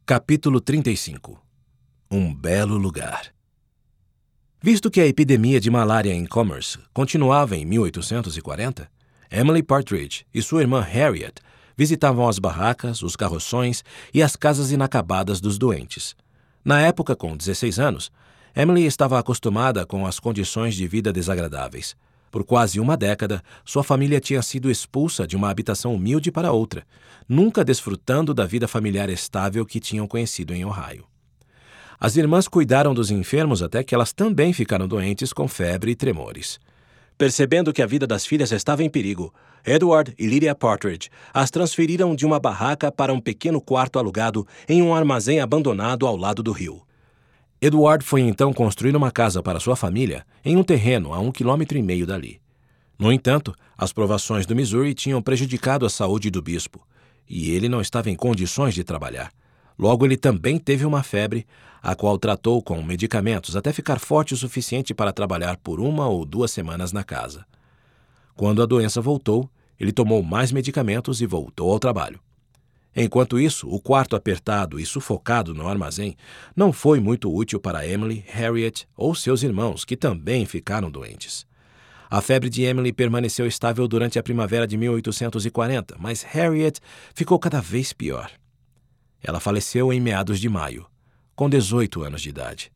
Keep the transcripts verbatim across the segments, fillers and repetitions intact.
Capítulo trinta e cinco. Um belo lugar. Visto que a epidemia de malária em Commerce continuava em mil oitocentos e quarenta, Emily Partridge e sua irmã Harriet visitavam as barracas, os carroções e as casas inacabadas dos doentes. Na época, com dezesseis anos, Emily estava acostumada com as condições de vida desagradáveis. Por quase uma década, sua família tinha sido expulsa de uma habitação humilde para outra, nunca desfrutando da vida familiar estável que tinham conhecido em Ohio. As irmãs cuidaram dos enfermos até que elas também ficaram doentes com febre e tremores. Percebendo que a vida das filhas estava em perigo, Edward e Lydia Partridge as transferiram de uma barraca para um pequeno quarto alugado em um armazém abandonado ao lado do rio. Edward foi então construir uma casa para sua família em um terreno a um quilômetro e meio dali. No entanto, as provações do Missouri tinham prejudicado a saúde do bispo, e ele não estava em condições de trabalhar. Logo, ele também teve uma febre, a qual tratou com medicamentos até ficar forte o suficiente para trabalhar por uma ou duas semanas na casa. Quando a doença voltou, ele tomou mais medicamentos e voltou ao trabalho. Enquanto isso, o quarto apertado e sufocado no armazém não foi muito útil para Emily, Harriet ou seus irmãos, que também ficaram doentes. A febre de Emily permaneceu estável durante a primavera de mil oitocentos e quarenta, mas Harriet ficou cada vez pior. Ela faleceu em meados de maio, com dezoito anos de idade.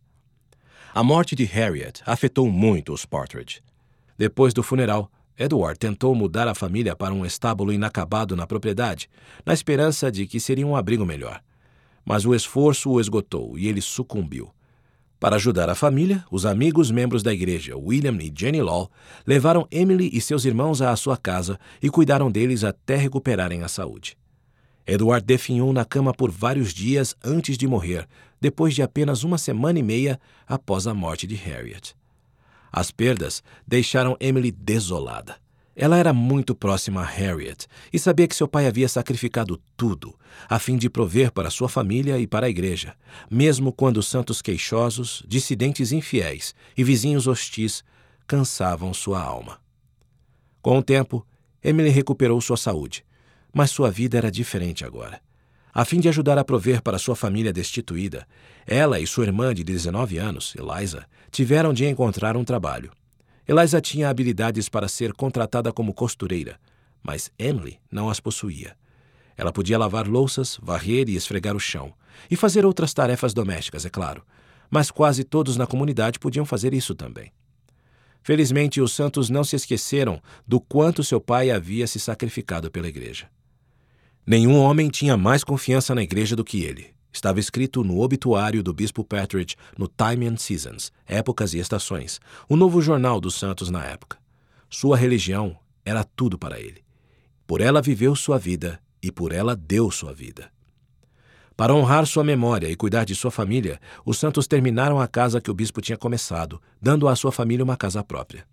A morte de Harriet afetou muito os Partridge. Depois do funeral, Edward tentou mudar a família para um estábulo inacabado na propriedade, na esperança de que seria um abrigo melhor. Mas o esforço o esgotou e ele sucumbiu. Para ajudar a família, os amigos membros da igreja, William e Jenny Law, levaram Emily e seus irmãos à sua casa e cuidaram deles até recuperarem a saúde. Edward definhou na cama por vários dias antes de morrer, depois de apenas uma semana e meia após a morte de Harriet. As perdas deixaram Emily desolada. Ela era muito próxima a Harriet e sabia que seu pai havia sacrificado tudo a fim de prover para sua família e para a igreja, mesmo quando santos queixosos, dissidentes infiéis e vizinhos hostis cansavam sua alma. Com o tempo, Emily recuperou sua saúde, mas sua vida era diferente agora. A fim de ajudar a prover para sua família destituída, ela e sua irmã de dezenove anos, Eliza, tiveram de encontrar um trabalho. Eliza tinha habilidades para ser contratada como costureira, mas Emily não as possuía. Ela podia lavar louças, varrer e esfregar o chão, e fazer outras tarefas domésticas, é claro, mas quase todos na comunidade podiam fazer isso também. Felizmente, os santos não se esqueceram do quanto seu pai havia se sacrificado pela igreja. Nenhum homem tinha mais confiança na igreja do que ele. Estava escrito no obituário do bispo Partridge no Time and Seasons, Épocas e Estações, o novo jornal dos santos na época. Sua religião era tudo para ele. Por ela viveu sua vida e por ela deu sua vida. Para honrar sua memória e cuidar de sua família, os santos terminaram a casa que o bispo tinha começado, dando à sua família uma casa própria.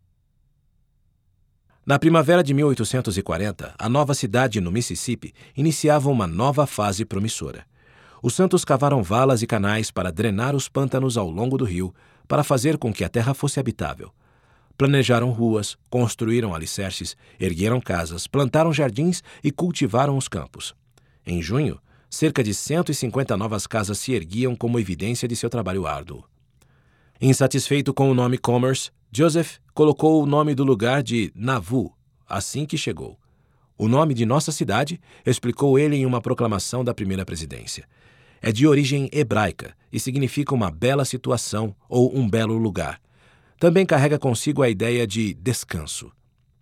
Na primavera de mil oitocentos e quarenta, a nova cidade no Mississippi iniciava uma nova fase promissora. Os santos cavaram valas e canais para drenar os pântanos ao longo do rio, para fazer com que a terra fosse habitável. Planejaram ruas, construíram alicerces, ergueram casas, plantaram jardins e cultivaram os campos. Em junho, cerca de cento e cinquenta novas casas se erguiam como evidência de seu trabalho árduo. Insatisfeito com o nome Commerce, Joseph colocou o nome do lugar de Nauvoo, assim que chegou. O nome de nossa cidade, explicou ele em uma proclamação da primeira presidência, é de origem hebraica e significa uma bela situação ou um belo lugar. Também carrega consigo a ideia de descanso.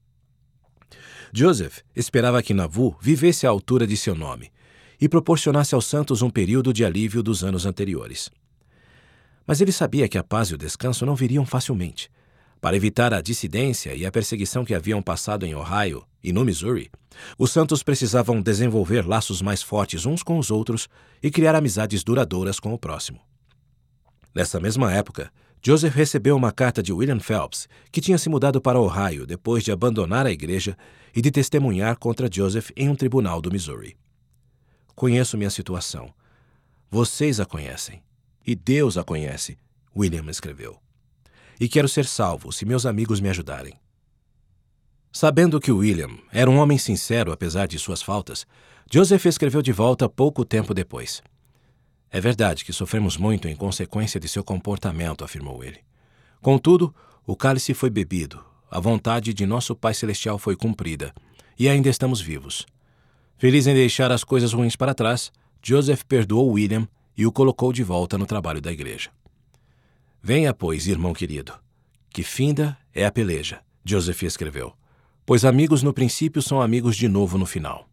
Joseph esperava que Nauvoo vivesse à altura de seu nome e proporcionasse aos santos um período de alívio dos anos anteriores. Mas ele sabia que a paz e o descanso não viriam facilmente. Para evitar a dissidência e a perseguição que haviam passado em Ohio e no Missouri, os santos precisavam desenvolver laços mais fortes uns com os outros e criar amizades duradouras com o próximo. Nessa mesma época, Joseph recebeu uma carta de William Phelps, que tinha se mudado para Ohio depois de abandonar a igreja e de testemunhar contra Joseph em um tribunal do Missouri. Conheço minha situação. Vocês a conhecem. E Deus a conhece, William escreveu. E quero ser salvo se meus amigos me ajudarem. Sabendo que William era um homem sincero apesar de suas faltas, Joseph escreveu de volta pouco tempo depois. É verdade que sofremos muito em consequência de seu comportamento, afirmou ele. Contudo, o cálice foi bebido, a vontade de nosso Pai Celestial foi cumprida, e ainda estamos vivos. Feliz em deixar as coisas ruins para trás, Joseph perdoou William e o colocou de volta no trabalho da igreja. Venha, pois, irmão querido, que finda é a peleja, Joseph escreveu, pois amigos no princípio são amigos de novo no final.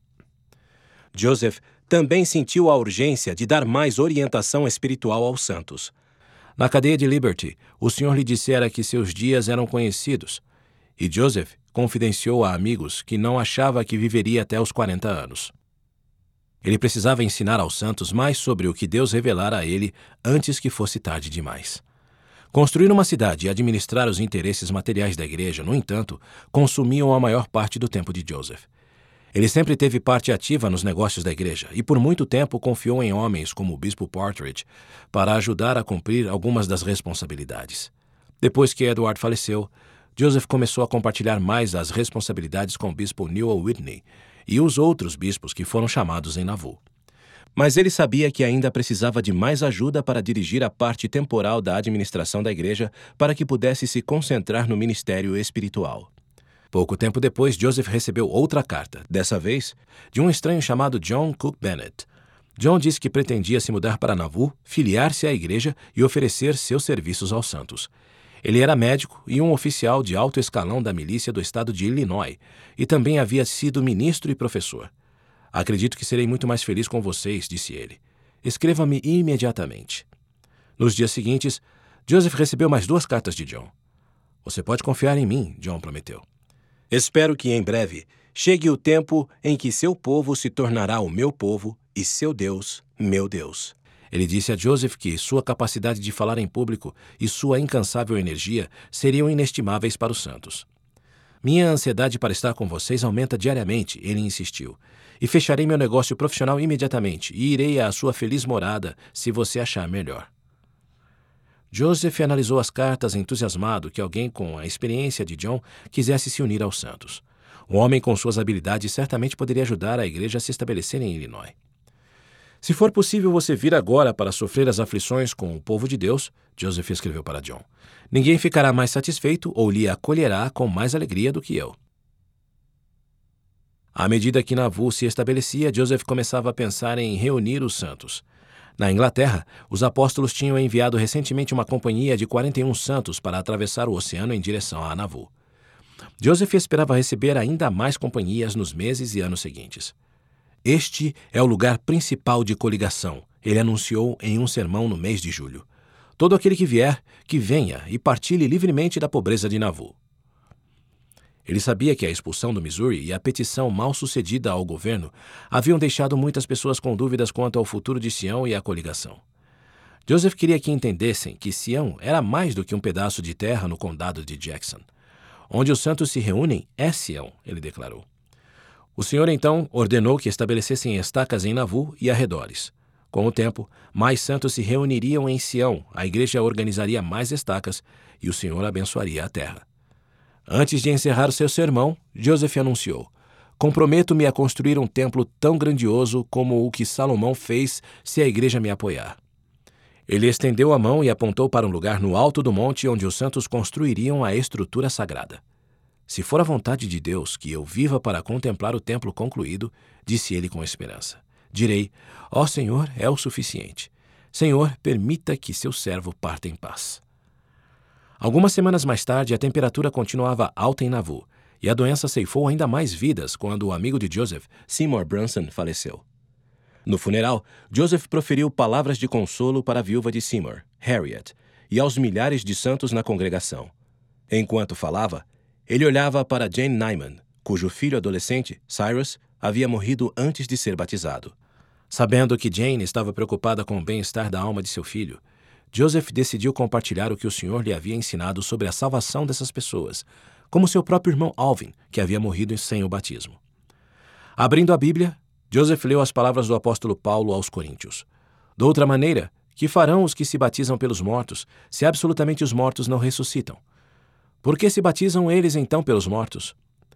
Joseph também sentiu a urgência de dar mais orientação espiritual aos santos. Na cadeia de Liberty, o Senhor lhe dissera que seus dias eram conhecidos, e Joseph confidenciou a amigos que não achava que viveria até os quarenta anos. Ele precisava ensinar aos santos mais sobre o que Deus revelara a ele antes que fosse tarde demais. Construir uma cidade e administrar os interesses materiais da igreja, no entanto, consumiam a maior parte do tempo de Joseph. Ele sempre teve parte ativa nos negócios da igreja e por muito tempo confiou em homens como o bispo Partridge para ajudar a cumprir algumas das responsabilidades. Depois que Edward faleceu, Joseph começou a compartilhar mais as responsabilidades com o bispo Newell Whitney e os outros bispos que foram chamados em Nauvoo. Mas ele sabia que ainda precisava de mais ajuda para dirigir a parte temporal da administração da igreja para que pudesse se concentrar no ministério espiritual. Pouco tempo depois, Joseph recebeu outra carta, dessa vez de um estranho chamado John Cook Bennett. John disse que pretendia se mudar para Nauvoo, filiar-se à igreja e oferecer seus serviços aos santos. Ele era médico e um oficial de alto escalão da milícia do estado de Illinois e também havia sido ministro e professor. Acredito que serei muito mais feliz com vocês, disse ele. Escreva-me imediatamente. Nos dias seguintes, Joseph recebeu mais duas cartas de John. Você pode confiar em mim, John prometeu. Espero que em breve chegue o tempo em que seu povo se tornará o meu povo e seu Deus, meu Deus. Ele disse a Joseph que sua capacidade de falar em público e sua incansável energia seriam inestimáveis para os santos. Minha ansiedade para estar com vocês aumenta diariamente, ele insistiu, e fecharei meu negócio profissional imediatamente e irei à sua feliz morada se você achar melhor. Joseph analisou as cartas entusiasmado que alguém com a experiência de John quisesse se unir aos santos. Um homem com suas habilidades certamente poderia ajudar a igreja a se estabelecer em Illinois. Se for possível você vir agora para sofrer as aflições com o povo de Deus, Joseph escreveu para John, ninguém ficará mais satisfeito ou lhe acolherá com mais alegria do que eu. À medida que Nauvoo se estabelecia, Joseph começava a pensar em reunir os santos. Na Inglaterra, os apóstolos tinham enviado recentemente uma companhia de quarenta e um santos para atravessar o oceano em direção a Nauvoo. Joseph esperava receber ainda mais companhias nos meses e anos seguintes. Este é o lugar principal de coligação, ele anunciou em um sermão no mês de julho. Todo aquele que vier, que venha e partilhe livremente da pobreza de Nauvoo. Ele sabia que a expulsão do Missouri e a petição mal sucedida ao governo haviam deixado muitas pessoas com dúvidas quanto ao futuro de Sião e a coligação. Joseph queria que entendessem que Sião era mais do que um pedaço de terra no condado de Jackson. Onde os santos se reúnem é Sião, ele declarou. O Senhor então ordenou que estabelecessem estacas em Nauvoo e arredores. Com o tempo, mais santos se reuniriam em Sião, a igreja organizaria mais estacas e o Senhor abençoaria a terra. Antes de encerrar seu sermão, Joseph anunciou: comprometo-me a construir um templo tão grandioso como o que Salomão fez se a igreja me apoiar. Ele estendeu a mão e apontou para um lugar no alto do monte onde os santos construiriam a estrutura sagrada. Se for a vontade de Deus que eu viva para contemplar o templo concluído, disse ele com esperança, direi: ó Senhor, é o suficiente. Senhor, permita que seu servo parta em paz. Algumas semanas mais tarde, a temperatura continuava alta em Nauvoo, e a doença ceifou ainda mais vidas quando o amigo de Joseph, Seymour Brunson, faleceu. No funeral, Joseph proferiu palavras de consolo para a viúva de Seymour, Harriet, e aos milhares de santos na congregação. Enquanto falava, ele olhava para Jane Nyman, cujo filho adolescente, Cyrus, havia morrido antes de ser batizado. Sabendo que Jane estava preocupada com o bem-estar da alma de seu filho, Joseph decidiu compartilhar o que o Senhor lhe havia ensinado sobre a salvação dessas pessoas, como seu próprio irmão Alvin, que havia morrido sem o batismo. Abrindo a Bíblia, Joseph leu as palavras do apóstolo Paulo aos Coríntios. De outra maneira, que farão os que se batizam pelos mortos, se absolutamente os mortos não ressuscitam? Por que se batizam eles então pelos mortos?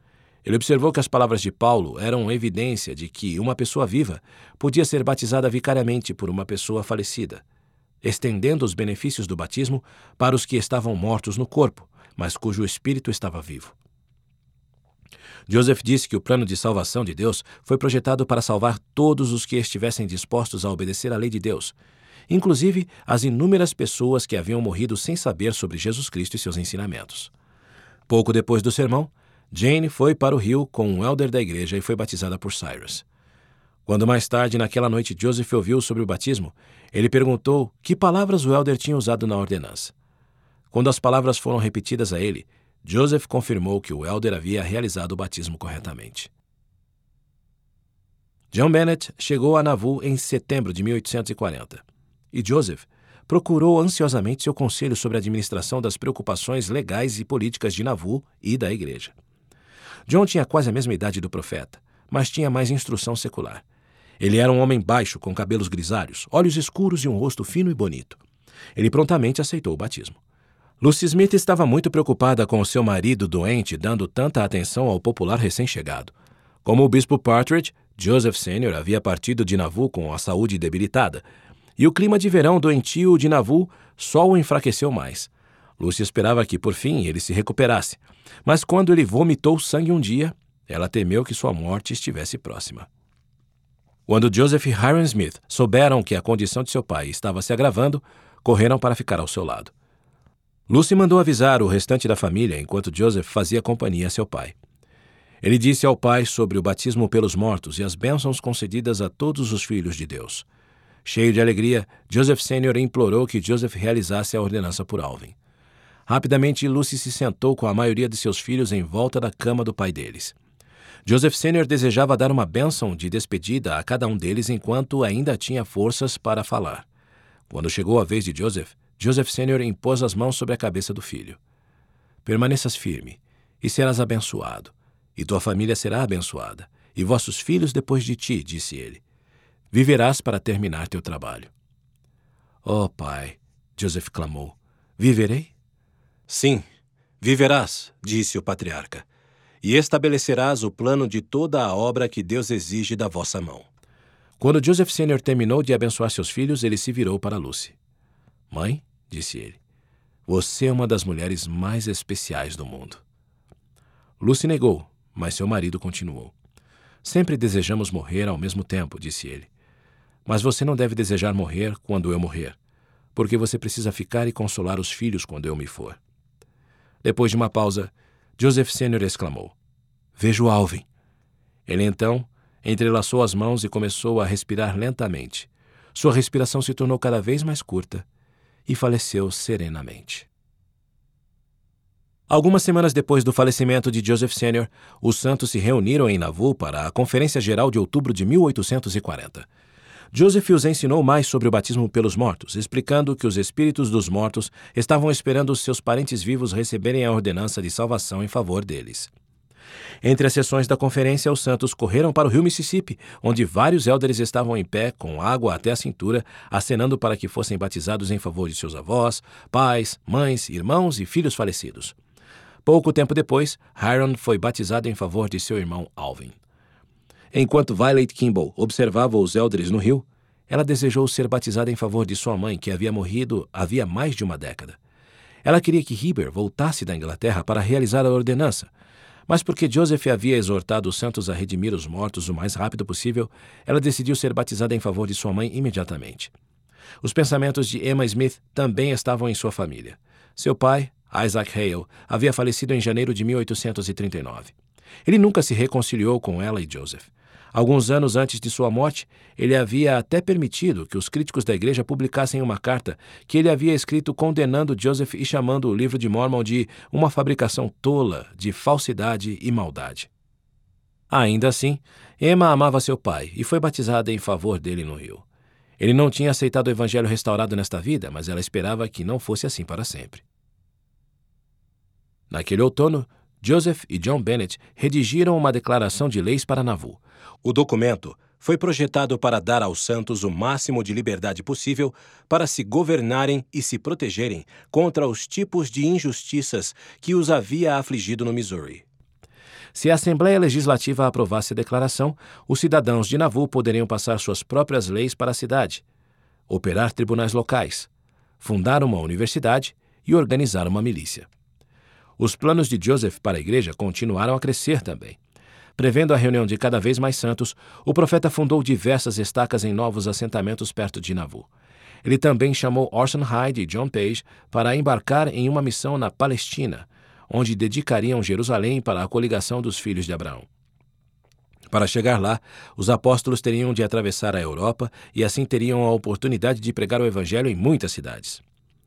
Ele observou que as palavras de Paulo eram evidência de que uma pessoa viva podia ser batizada vicariamente por uma pessoa falecida, estendendo os benefícios do batismo para os que estavam mortos no corpo, mas cujo espírito estava vivo. Joseph disse que o plano de salvação de Deus foi projetado para salvar todos os que estivessem dispostos a obedecer à lei de Deus, inclusive as inúmeras pessoas que haviam morrido sem saber sobre Jesus Cristo e seus ensinamentos. Pouco depois do sermão, Jane foi para o rio com um elder da igreja e foi batizada por Cyrus. Quando mais tarde, naquela noite, Joseph ouviu sobre o batismo, ele perguntou que palavras o elder tinha usado na ordenança. Quando as palavras foram repetidas a ele, Joseph confirmou que o elder havia realizado o batismo corretamente. John Bennett chegou a Nauvoo em setembro de mil oitocentos e quarenta, e Joseph procurou ansiosamente seu conselho sobre a administração das preocupações legais e políticas de Nauvoo e da igreja. John tinha quase a mesma idade do profeta, mas tinha mais instrução secular. Ele era um homem baixo, com cabelos grisalhos, olhos escuros e um rosto fino e bonito. Ele prontamente aceitou o batismo. Lucy Smith estava muito preocupada com o seu marido doente, dando tanta atenção ao popular recém-chegado. Como o bispo Partridge, Joseph Sênior havia partido de Nauvoo com a saúde debilitada, e o clima de verão doentio de Nauvoo só o enfraqueceu mais. Lucy esperava que, por fim, ele se recuperasse, mas quando ele vomitou sangue um dia, ela temeu que sua morte estivesse próxima. Quando Joseph e Hiram Smith souberam que a condição de seu pai estava se agravando, correram para ficar ao seu lado. Lucy mandou avisar o restante da família enquanto Joseph fazia companhia a seu pai. Ele disse ao pai sobre o batismo pelos mortos e as bênçãos concedidas a todos os filhos de Deus. Cheio de alegria, Joseph Sênior implorou que Joseph realizasse a ordenança por Alvin. Rapidamente, Lucy se sentou com a maioria de seus filhos em volta da cama do pai deles. Joseph Sênior desejava dar uma bênção de despedida a cada um deles enquanto ainda tinha forças para falar. Quando chegou a vez de Joseph, Joseph Sênior impôs as mãos sobre a cabeça do filho. Permaneças firme, e serás abençoado, e tua família será abençoada, e vossos filhos depois de ti, disse ele. Viverás para terminar teu trabalho. Oh, pai, Joseph clamou, viverei? Sim, viverás, disse o patriarca, e estabelecerás o plano de toda a obra que Deus exige da vossa mão. Quando Joseph Sênior terminou de abençoar seus filhos, ele se virou para Lucy. Mãe, disse ele, você é uma das mulheres mais especiais do mundo. Lucy negou, mas seu marido continuou. Sempre desejamos morrer ao mesmo tempo, disse ele. Mas você não deve desejar morrer quando eu morrer, porque você precisa ficar e consolar os filhos quando eu me for. Depois de uma pausa, Joseph Sênior exclamou, vejo Alvin. Ele então entrelaçou as mãos e começou a respirar lentamente. Sua respiração se tornou cada vez mais curta e faleceu serenamente. Algumas semanas depois do falecimento de Joseph Sênior, os santos se reuniram em Nauvoo para a Conferência Geral de outubro de mil oitocentos e quarenta. Joseph os ensinou mais sobre o batismo pelos mortos, explicando que os espíritos dos mortos estavam esperando os seus parentes vivos receberem a ordenança de salvação em favor deles. Entre as sessões da conferência, os santos correram para o rio Mississippi, onde vários élderes estavam em pé, com água até a cintura, acenando para que fossem batizados em favor de seus avós, pais, mães, irmãos e filhos falecidos. Pouco tempo depois, Hiram foi batizado em favor de seu irmão Alvin. Enquanto Violet Kimball observava os élderes no rio, ela desejou ser batizada em favor de sua mãe, que havia morrido havia mais de uma década. Ela queria que Heber voltasse da Inglaterra para realizar a ordenança, mas porque Joseph havia exortado os santos a redimir os mortos o mais rápido possível, ela decidiu ser batizada em favor de sua mãe imediatamente. Os pensamentos de Emma Smith também estavam em sua família. Seu pai, Isaac Hale, havia falecido em janeiro de mil oitocentos e trinta e nove. Ele nunca se reconciliou com ela e Joseph. Alguns anos antes de sua morte, ele havia até permitido que os críticos da igreja publicassem uma carta que ele havia escrito condenando Joseph e chamando o livro de Mormon de uma fabricação tola de falsidade e maldade. Ainda assim, Emma amava seu pai e foi batizada em favor dele no rio. Ele não tinha aceitado o evangelho restaurado nesta vida, mas ela esperava que não fosse assim para sempre. Naquele outono, Joseph e John Bennett redigiram uma declaração de leis para Nauvoo. O documento foi projetado para dar aos santos o máximo de liberdade possível para se governarem e se protegerem contra os tipos de injustiças que os havia afligido no Missouri. Se a Assembleia Legislativa aprovasse a declaração, os cidadãos de Nauvoo poderiam passar suas próprias leis para a cidade, operar tribunais locais, fundar uma universidade e organizar uma milícia. Os planos de Joseph para a igreja continuaram a crescer também. Prevendo a reunião de cada vez mais santos, o profeta fundou diversas estacas em novos assentamentos perto de Nauvoo. Ele também chamou Orson Hyde e John Page para embarcar em uma missão na Palestina, onde dedicariam Jerusalém para a coligação dos filhos de Abraão. Para chegar lá, os apóstolos teriam de atravessar a Europa e assim teriam a oportunidade de pregar o evangelho em muitas cidades.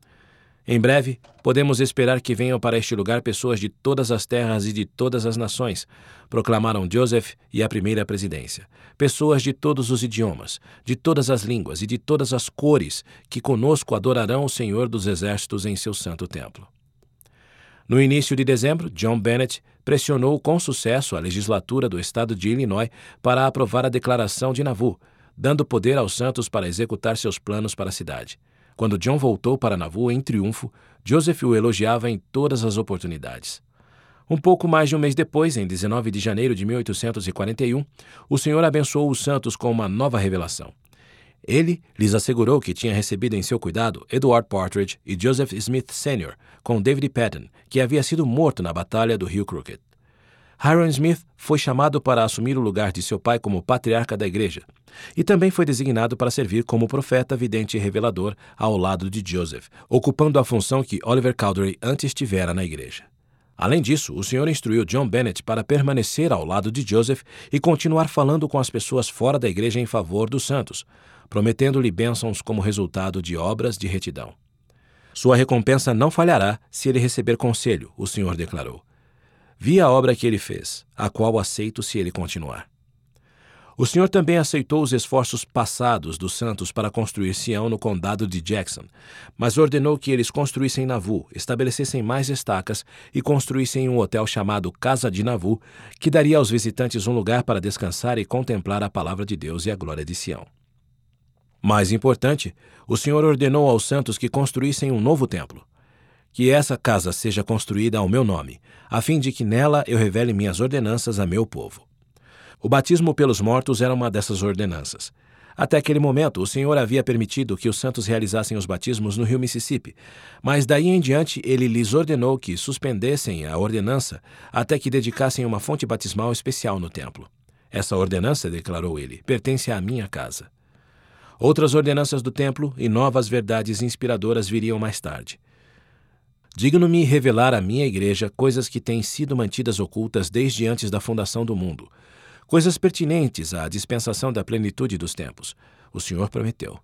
Em breve, podemos esperar que venham para este lugar pessoas de todas as terras e de todas as nações, proclamaram Joseph e a primeira presidência. Pessoas de todos os idiomas, de todas as línguas e de todas as cores, que conosco adorarão o Senhor dos Exércitos em seu santo templo. No início de dezembro, John Bennett pressionou com sucesso a legislatura do estado de Illinois para aprovar a Declaração de Nauvoo, dando poder aos santos para executar seus planos para a cidade. Quando John voltou para Nauvoo em triunfo, Joseph o elogiava em todas as oportunidades. Um pouco mais de um mês depois, em dezenove de janeiro de mil oitocentos e quarenta e um, o Senhor abençoou os santos com uma nova revelação. Ele lhes assegurou que tinha recebido em seu cuidado Edward Partridge e Joseph Smith Sênior, com David Patton, que havia sido morto na Batalha do Rio Crooked. Hyrum Smith foi chamado para assumir o lugar de seu pai como patriarca da igreja, e também foi designado para servir como profeta, vidente e revelador ao lado de Joseph, ocupando a função que Oliver Cowdery antes tivera na igreja. Além disso, o Senhor instruiu John Bennett para permanecer ao lado de Joseph e continuar falando com as pessoas fora da igreja em favor dos santos, prometendo-lhe bênçãos como resultado de obras de retidão. Sua recompensa não falhará se ele receber conselho, o Senhor declarou. Vi a obra que ele fez, a qual aceito se ele continuar. O Senhor também aceitou os esforços passados dos santos para construir Sião no condado de Jackson, mas ordenou que eles construíssem Nauvoo, estabelecessem mais estacas e construíssem um hotel chamado Casa de Nauvoo, que daria aos visitantes um lugar para descansar e contemplar a palavra de Deus e a glória de Sião. Mais importante, o Senhor ordenou aos santos que construíssem um novo templo. Que essa casa seja construída ao meu nome, a fim de que nela eu revele minhas ordenanças a meu povo. O batismo pelos mortos era uma dessas ordenanças. Até aquele momento, o Senhor havia permitido que os santos realizassem os batismos no rio Mississippi, mas daí em diante ele lhes ordenou que suspendessem a ordenança até que dedicassem uma fonte batismal especial no templo. Essa ordenança, declarou ele, pertence à minha casa. Outras ordenanças do templo e novas verdades inspiradoras viriam mais tarde. Digno-me revelar à minha igreja coisas que têm sido mantidas ocultas desde antes da fundação do mundo, coisas pertinentes à dispensação da plenitude dos tempos, o Senhor prometeu.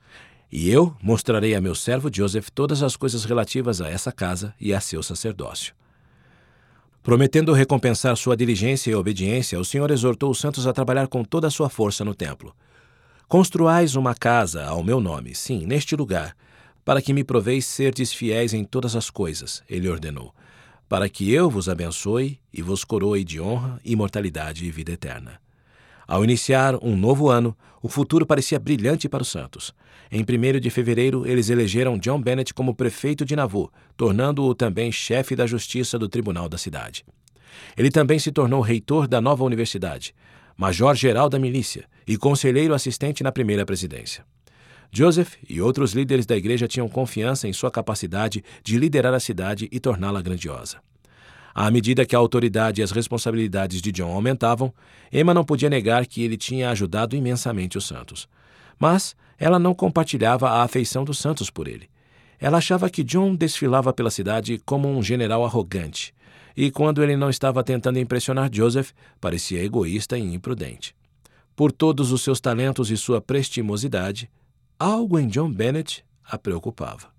E eu mostrarei a meu servo Joseph todas as coisas relativas a essa casa e a seu sacerdócio. Prometendo recompensar sua diligência e obediência, o Senhor exortou os santos a trabalhar com toda a sua força no templo. Construais uma casa ao meu nome, sim, neste lugar, para que me proveis serdes fiéis em todas as coisas, ele ordenou, para que eu vos abençoe e vos coroe de honra, imortalidade e vida eterna. Ao iniciar um novo ano, o futuro parecia brilhante para os santos. Em primeiro de fevereiro, eles elegeram John Bennett como prefeito de Nauvoo, tornando-o também chefe da justiça do tribunal da cidade. Ele também se tornou reitor da nova universidade, major-geral da milícia e conselheiro assistente na primeira presidência. Joseph e outros líderes da igreja tinham confiança em sua capacidade de liderar a cidade e torná-la grandiosa. À medida que a autoridade e as responsabilidades de John aumentavam, Emma não podia negar que ele tinha ajudado imensamente os santos. Mas ela não compartilhava a afeição dos santos por ele. Ela achava que John desfilava pela cidade como um general arrogante, e quando ele não estava tentando impressionar Joseph, parecia egoísta e imprudente. Por todos os seus talentos e sua prestimosidade, algo em John Bennett a preocupava.